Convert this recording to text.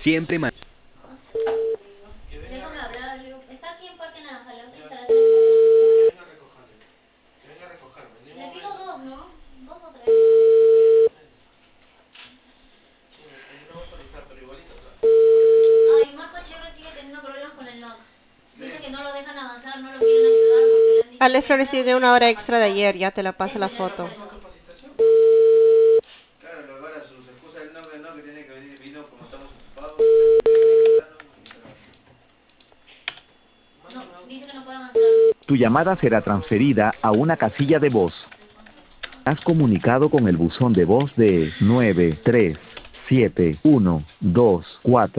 Siempre man... Déjame hablar, le digo, está aquí en Parque Naranja, las instalaciones. Que venga a recogerme. Le pido dos, ¿no? Dos o tres. Sí, no va a autorizar, pero igualito trae. Ay, Marco Chévere sigue teniendo problemas con el NOC. Dice que no lo dejan avanzar, no lo quieren ayudar porque le han dicho Ale que Flores entra tiene y una es hora extra de incapacitado. ayer, ya te la paso la Ese es el foto. nombre del NOC. Capacitación. Claro, luego ahora sus excusas del no, que tiene que venir vino como estamos ocupados. No, dice que no puede avanzar. Tu llamada será transferida a una casilla de voz. Has comunicado con el buzón de voz de 9371244.